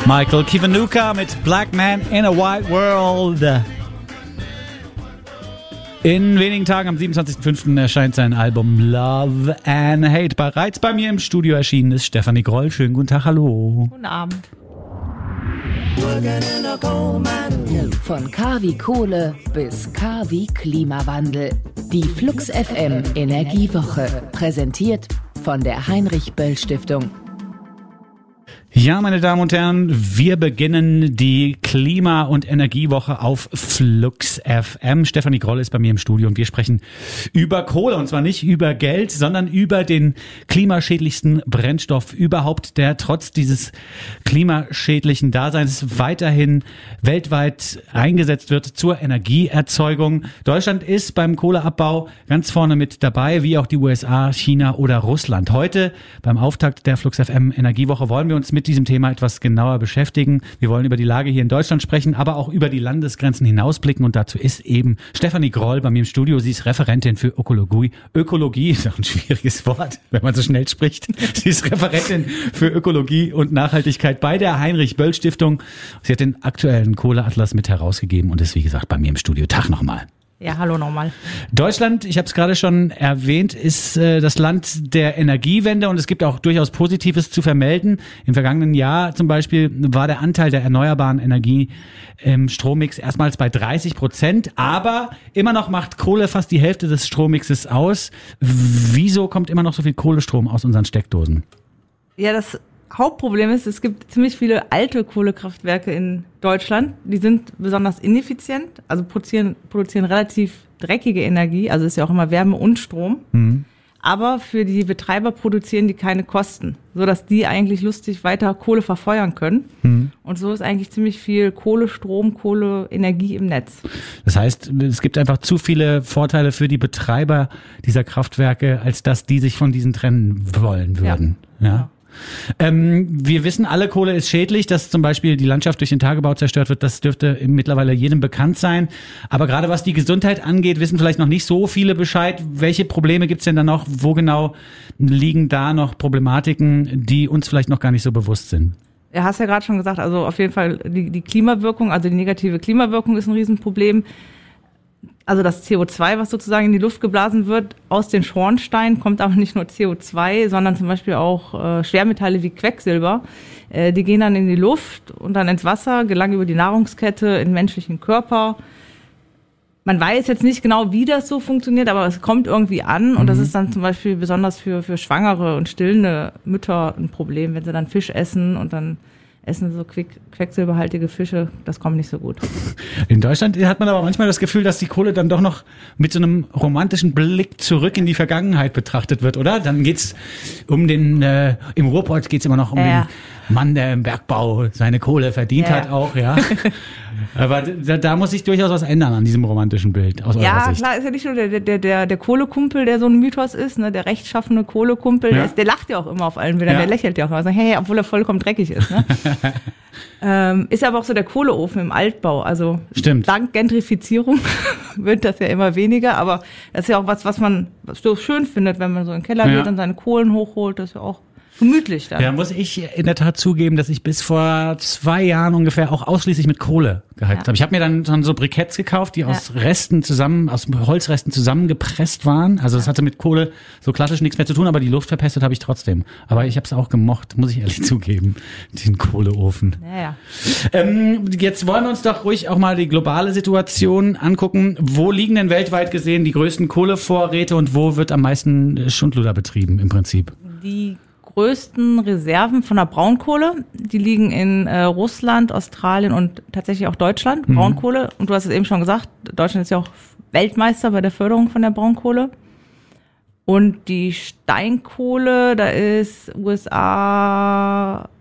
Michael Kiwanuka mit Black Man in a White World. In wenigen Tagen, am 27.05. erscheint sein Album Love and Hate. Bereits bei mir im Studio erschienen ist Stefanie Groll. Schönen guten Tag, hallo. Guten Abend. Von K wie Kohle bis K wie Klimawandel. Die Flux FM Energiewoche. Präsentiert von der Heinrich-Böll-Stiftung. Ja, meine Damen und Herren, wir beginnen die Klima- und Energiewoche auf Flux FM. Stefanie Groll ist bei mir im Studio und wir sprechen über Kohle, und zwar nicht über Geld, sondern über den klimaschädlichsten Brennstoff überhaupt, der trotz dieses klimaschädlichen Daseins weiterhin weltweit eingesetzt wird zur Energieerzeugung. Deutschland ist beim Kohleabbau ganz vorne mit dabei, wie auch die USA, China oder Russland. Heute beim Auftakt der Flux FM Energiewoche wollen wir uns mit diesem Thema etwas genauer beschäftigen. Wir wollen über die Lage hier in Deutschland sprechen, aber auch über die Landesgrenzen hinausblicken, und dazu ist eben Stefanie Groll bei mir im Studio. Sie ist Referentin für Ökologie. Ökologie ist auch ein schwieriges Wort, wenn man so schnell spricht. Sie ist Referentin für Ökologie und Nachhaltigkeit bei der Heinrich-Böll-Stiftung. Sie hat den aktuellen Kohleatlas mit herausgegeben und ist, wie gesagt, bei mir im Studio. Tag nochmal. Ja, hallo nochmal. Deutschland, ich habe es gerade schon erwähnt, ist das Land der Energiewende, und es gibt auch durchaus Positives zu vermelden. Im vergangenen Jahr zum Beispiel war der Anteil der erneuerbaren Energie im Strommix erstmals bei 30%, aber immer noch macht Kohle fast die Hälfte des Strommixes aus. Wieso kommt immer noch so viel Kohlestrom aus unseren Steckdosen? Ja, das Hauptproblem ist, es gibt ziemlich viele alte Kohlekraftwerke in Deutschland. Die sind besonders ineffizient, also produzieren relativ dreckige Energie, also ist ja auch immer Wärme und Strom. Mhm. Aber für die Betreiber produzieren die keine Kosten, sodass die eigentlich lustig weiter Kohle verfeuern können. Mhm. Und so ist eigentlich ziemlich viel Kohlestrom, Kohleenergie im Netz. Das heißt, es gibt einfach zu viele Vorteile für die Betreiber dieser Kraftwerke, als dass die sich von diesen trennen wollen würden. Ja. Wir wissen alle, Kohle ist schädlich, dass zum Beispiel die Landschaft durch den Tagebau zerstört wird, das dürfte mittlerweile jedem bekannt sein. Aber gerade was die Gesundheit angeht, wissen vielleicht noch nicht so viele Bescheid. Welche Probleme gibt's denn da noch? Wo genau liegen da noch Problematiken, die uns vielleicht noch gar nicht so bewusst sind? Ja, hast ja gerade schon gesagt, also auf jeden Fall die Klimawirkung, also die negative Klimawirkung ist ein Riesenproblem. Also das CO2, was sozusagen in die Luft geblasen wird, aus den Schornsteinen kommt aber nicht nur CO2, sondern zum Beispiel auch Schwermetalle wie Quecksilber. Die gehen dann in die Luft und dann ins Wasser, gelangen über die Nahrungskette in den menschlichen Körper. Man weiß jetzt nicht genau, wie das so funktioniert, aber es kommt irgendwie an. Und das ist dann zum Beispiel besonders für Schwangere und stillende Mütter ein Problem, wenn sie dann Fisch essen und dann essen so quecksilberhaltige Fische, das kommt nicht so gut. In Deutschland hat man aber manchmal das Gefühl, dass die Kohle dann doch noch mit so einem romantischen Blick zurück in die Vergangenheit betrachtet wird, oder? Dann geht's um den, im Ruhrpott geht's immer noch um den Mann, der im Bergbau seine Kohle verdient hat auch, ja. Aber da muss sich durchaus was ändern an diesem romantischen Bild aus eurer Sicht. Ja, klar, ist ja nicht nur der Kohlekumpel, der so ein Mythos ist, ne, der rechtschaffene Kohlekumpel, der lacht ja auch immer auf allen Bildern, der lächelt ja auch immer, sagt, hey, obwohl er vollkommen dreckig ist, ne? Ist aber auch so der Kohleofen im Altbau, also dank Gentrifizierung wird das ja immer weniger, aber das ist ja auch was man so schön findet, wenn man so in den Keller geht und seine Kohlen hochholt, das ist ja auch gemütlich dann. Ja, muss ich in der Tat zugeben, dass ich bis vor 2 Jahren ungefähr auch ausschließlich mit Kohle geheizt habe. Ich habe mir dann schon so Briketts gekauft, die aus Holzresten zusammengepresst waren. Also das hatte mit Kohle so klassisch nichts mehr zu tun, aber die Luft verpestet habe ich trotzdem. Aber ich habe es auch gemocht, muss ich ehrlich zugeben, den Kohleofen. Jetzt wollen wir uns doch ruhig auch mal die globale Situation angucken. Wo liegen denn weltweit gesehen die größten Kohlevorräte und wo wird am meisten Schundluder betrieben im Prinzip? Die größten Reserven von der Braunkohle, die liegen in Russland, Australien und tatsächlich auch Deutschland, Braunkohle. Und du hast es eben schon gesagt, Deutschland ist ja auch Weltmeister bei der Förderung von der Braunkohle. Und die Steinkohle, da ist USA,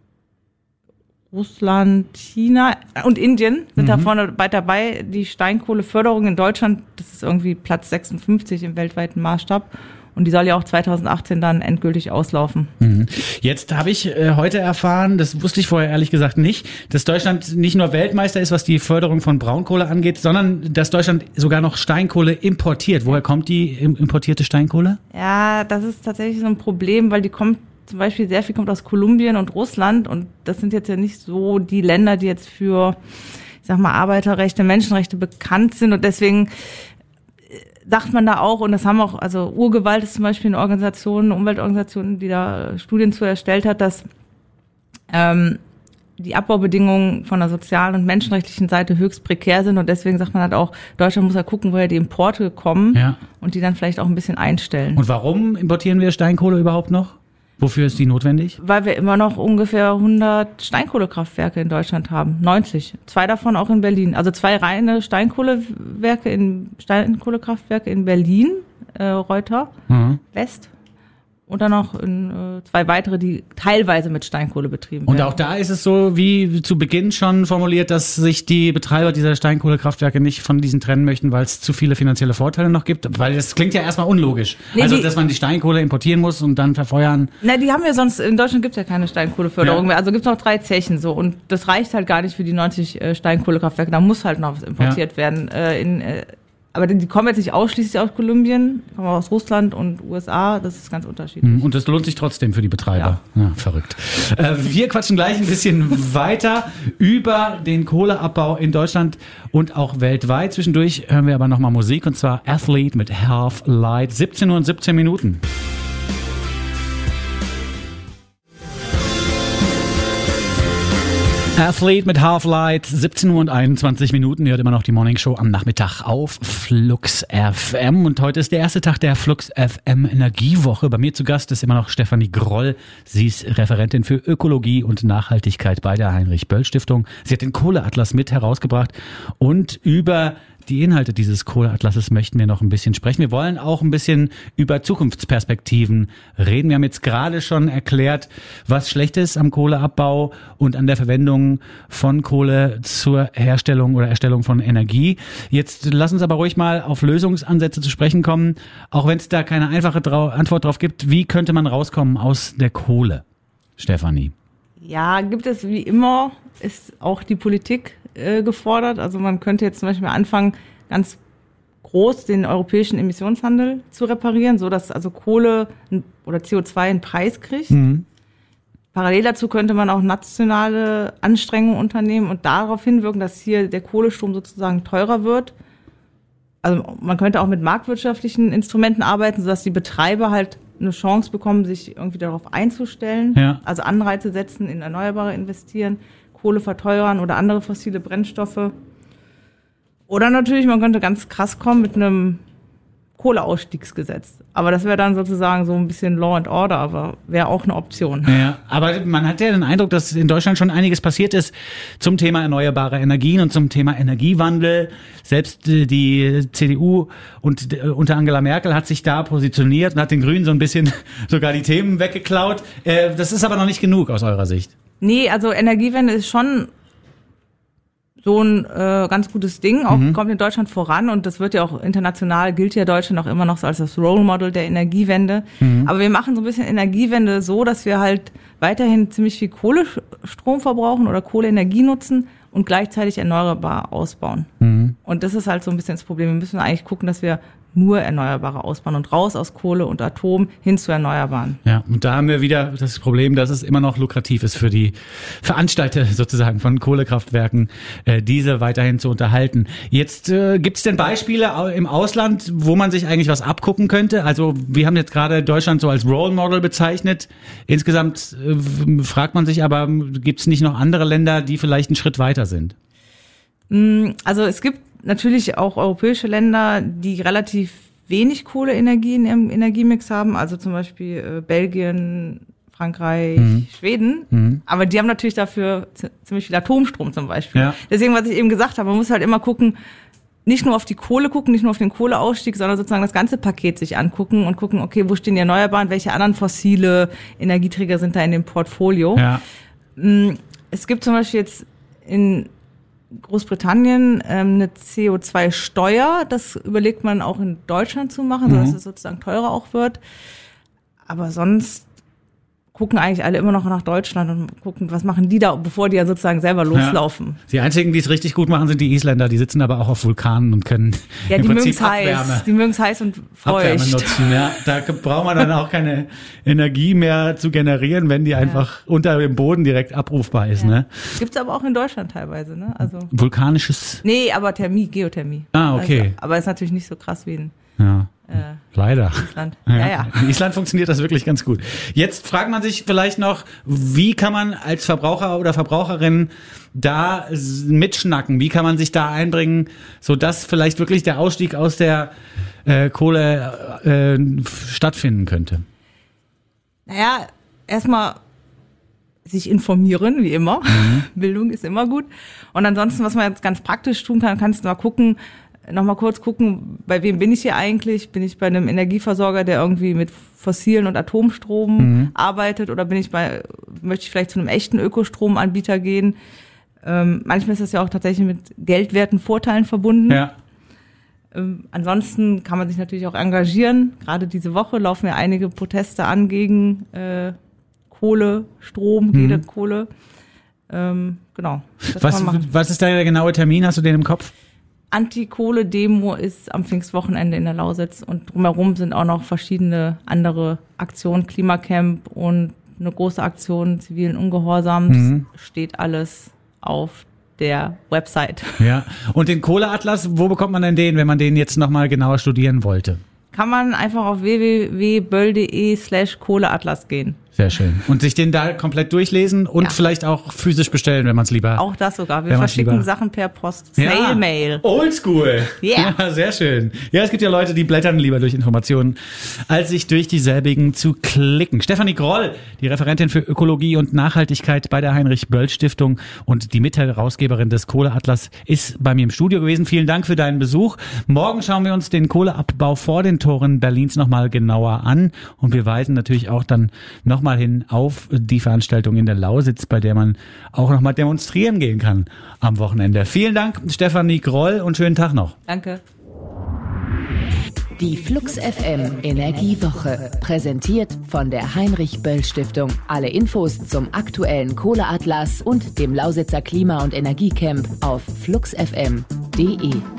Russland, China und Indien sind da vorne weit dabei. Die Steinkohleförderung in Deutschland, das ist irgendwie Platz 56 im weltweiten Maßstab. Und die soll ja auch 2018 dann endgültig auslaufen. Jetzt habe ich heute erfahren, das wusste ich vorher ehrlich gesagt nicht, dass Deutschland nicht nur Weltmeister ist, was die Förderung von Braunkohle angeht, sondern dass Deutschland sogar noch Steinkohle importiert. Woher kommt die importierte Steinkohle? Ja, das ist tatsächlich so ein Problem, weil die kommt zum Beispiel sehr viel kommt aus Kolumbien und Russland und das sind jetzt ja nicht so die Länder, die jetzt für, ich sag mal, Arbeiterrechte, Menschenrechte bekannt sind und deswegen sagt man da auch, und das haben auch, also Urgewalt ist zum Beispiel eine Organisation, eine Umweltorganisation, die da Studien zu erstellt hat, dass die Abbaubedingungen von der sozialen und menschenrechtlichen Seite höchst prekär sind und deswegen sagt man halt auch, Deutschland muss ja gucken, woher die Importe kommen und die dann vielleicht auch ein bisschen einstellen. Und warum importieren wir Steinkohle überhaupt noch? Wofür ist die notwendig? Weil wir immer noch ungefähr 100 Steinkohlekraftwerke in Deutschland haben, 90. 2 davon auch in Berlin. Also 2 reine Steinkohlekraftwerke in Berlin, Reuter, West. Und dann noch 2 weitere, die teilweise mit Steinkohle betrieben werden. Und auch da ist es so, wie zu Beginn schon formuliert, dass sich die Betreiber dieser Steinkohlekraftwerke nicht von diesen trennen möchten, weil es zu viele finanzielle Vorteile noch gibt. Weil das klingt ja erstmal unlogisch. Nee, also, dass man die Steinkohle importieren muss und dann verfeuern. Na, die haben ja sonst, in Deutschland gibt's ja keine Steinkohleförderung mehr. Also gibt's noch 3 Zechen so. Und das reicht halt gar nicht für die 90 Steinkohlekraftwerke. Da muss halt noch was importiert werden. Aber die kommen jetzt nicht ausschließlich aus Kolumbien, die kommen auch aus Russland und USA, das ist ganz unterschiedlich. Und das lohnt sich trotzdem für die Betreiber. Ja, verrückt. Wir quatschen gleich ein bisschen weiter über den Kohleabbau in Deutschland und auch weltweit. Zwischendurch hören wir aber nochmal Musik, und zwar Athlete mit Half Light, 17 Uhr und 17 Minuten. Athlete mit Half-Light, 17 Uhr und 21 Minuten. Ihr hört immer noch die Morning Show am Nachmittag auf Flux FM. Und heute ist der erste Tag der Flux FM Energiewoche. Bei mir zu Gast ist immer noch Stefanie Groll. Sie ist Referentin für Ökologie und Nachhaltigkeit bei der Heinrich-Böll-Stiftung. Sie hat den Kohleatlas mit herausgebracht und über die Inhalte dieses Kohleatlases möchten wir noch ein bisschen sprechen. Wir wollen auch ein bisschen über Zukunftsperspektiven reden. Wir haben jetzt gerade schon erklärt, was schlecht ist am Kohleabbau und an der Verwendung von Kohle zur Herstellung oder Erstellung von Energie. Jetzt lass uns aber ruhig mal auf Lösungsansätze zu sprechen kommen, auch wenn es da keine einfache Antwort drauf gibt. Wie könnte man rauskommen aus der Kohle, Stefanie? Ja, gibt es wie immer, ist auch die Politik gefordert. Also man könnte jetzt zum Beispiel anfangen, ganz groß den europäischen Emissionshandel zu reparieren, so dass also Kohle oder CO2 einen Preis kriegt. Parallel dazu könnte man auch nationale Anstrengungen unternehmen und darauf hinwirken, dass hier der Kohlestrom sozusagen teurer wird. Also man könnte auch mit marktwirtschaftlichen Instrumenten arbeiten, sodass die Betreiber halt eine Chance bekommen, sich irgendwie darauf einzustellen. Ja. Also Anreize setzen, in Erneuerbare investieren, Kohle verteuern oder andere fossile Brennstoffe. Oder natürlich, man könnte ganz krass kommen mit einem Kohleausstiegsgesetz. Aber das wäre dann sozusagen so ein bisschen Law and Order, aber wäre auch eine Option. Ja, aber man hat ja den Eindruck, dass in Deutschland schon einiges passiert ist zum Thema erneuerbare Energien und zum Thema Energiewandel. Selbst die CDU und unter Angela Merkel hat sich da positioniert und hat den Grünen so ein bisschen sogar die Themen weggeklaut. Das ist aber noch nicht genug aus eurer Sicht. Nee, also Energiewende ist schon so ein ganz gutes Ding, auch kommt in Deutschland voran und das wird ja auch international, gilt ja Deutschland auch immer noch so als das Role Model der Energiewende. Aber wir machen so ein bisschen Energiewende so, dass wir halt weiterhin ziemlich viel Kohlestrom verbrauchen oder Kohleenergie nutzen und gleichzeitig erneuerbar ausbauen. Und das ist halt so ein bisschen das Problem. Wir müssen eigentlich gucken, dass wir nur Erneuerbare ausbauen und raus aus Kohle und Atom hin zu Erneuerbaren. Ja, und da haben wir wieder das Problem, dass es immer noch lukrativ ist für die Veranstalter sozusagen von Kohlekraftwerken, diese weiterhin zu unterhalten. Jetzt gibt's denn Beispiele im Ausland, wo man sich eigentlich was abgucken könnte? Also wir haben jetzt gerade Deutschland so als Role Model bezeichnet. Insgesamt fragt man sich aber, gibt's nicht noch andere Länder, die vielleicht einen Schritt weiter sind? Also es gibt natürlich auch europäische Länder, die relativ wenig Kohleenergie in ihrem Energiemix haben, also zum Beispiel Belgien, Frankreich, Schweden. Aber die haben natürlich dafür ziemlich viel Atomstrom zum Beispiel. Ja. Deswegen, was ich eben gesagt habe, man muss halt immer gucken, nicht nur auf die Kohle gucken, nicht nur auf den Kohleausstieg, sondern sozusagen das ganze Paket sich angucken und gucken, okay, wo stehen die Erneuerbaren, welche anderen fossile Energieträger sind da in dem Portfolio. Ja. Es gibt zum Beispiel jetzt in Großbritannien eine CO2-Steuer, das überlegt man auch in Deutschland zu machen, sodass es sozusagen teurer auch wird. Aber sonst gucken eigentlich alle immer noch nach Deutschland und gucken, was machen die da, bevor die ja sozusagen selber loslaufen. Ja. Die einzigen, die es richtig gut machen, sind die Isländer. Die sitzen aber auch auf Vulkanen und können im Prinzip Abwärme. Die mögen es heiß und feucht. Abwärme nutzen, ja. Da braucht man dann auch keine Energie mehr zu generieren, wenn die einfach unter dem Boden direkt abrufbar ist. Ja. Ne? Gibt's aber auch in Deutschland teilweise. Ne? Also vulkanisches... Nee, aber Geothermie. Ah, okay. Also, aber ist natürlich nicht so krass wie in leider. Island. Ja. In Island funktioniert das wirklich ganz gut. Jetzt fragt man sich vielleicht noch, wie kann man als Verbraucher oder Verbraucherin da mitschnacken? Wie kann man sich da einbringen, sodass vielleicht wirklich der Ausstieg aus der Kohle stattfinden könnte? Naja, erstmal sich informieren, wie immer. Bildung ist immer gut. Und ansonsten, was man jetzt ganz praktisch tun kann, kannst du mal kurz gucken, bei wem bin ich hier eigentlich? Bin ich bei einem Energieversorger, der irgendwie mit fossilen und Atomstrom arbeitet, oder möchte ich vielleicht zu einem echten Ökostromanbieter gehen? Manchmal ist das ja auch tatsächlich mit geldwerten Vorteilen verbunden. Ja. Ansonsten kann man sich natürlich auch engagieren. Gerade diese Woche laufen ja einige Proteste an gegen Kohle, Strom, jede Kohle. Genau. Was ist da der genaue Termin? Hast du den im Kopf? Anti-Kohle-Demo ist am Pfingstwochenende in der Lausitz, und drumherum sind auch noch verschiedene andere Aktionen, Klimacamp und eine große Aktion zivilen Ungehorsams, steht alles auf der Website. Ja, und den Kohleatlas, wo bekommt man denn den, wenn man den jetzt nochmal genauer studieren wollte? Kann man einfach auf www.böll.de/Kohleatlas gehen. Sehr schön. Und sich den da komplett durchlesen und vielleicht auch physisch bestellen, wenn man es lieber... Auch das sogar. Wir verschicken Sachen per Post. Snail-Mail. Oldschool. Yeah. Ja, sehr schön. Ja, es gibt ja Leute, die blättern lieber durch Informationen, als sich durch dieselbigen zu klicken. Stefanie Groll, die Referentin für Ökologie und Nachhaltigkeit bei der Heinrich-Böll-Stiftung und die Mitherausgeberin des Kohleatlas, ist bei mir im Studio gewesen. Vielen Dank für deinen Besuch. Morgen schauen wir uns den Kohleabbau vor den Toren Berlins nochmal genauer an, und wir weisen natürlich auch dann nochmal hin auf die Veranstaltung in der Lausitz, bei der man auch nochmal demonstrieren gehen kann am Wochenende. Vielen Dank, Stefanie Groll, und schönen Tag noch. Danke. Die Flux FM Energiewoche, präsentiert von der Heinrich-Böll-Stiftung. Alle Infos zum aktuellen Kohleatlas und dem Lausitzer Klima- und Energiecamp auf fluxfm.de.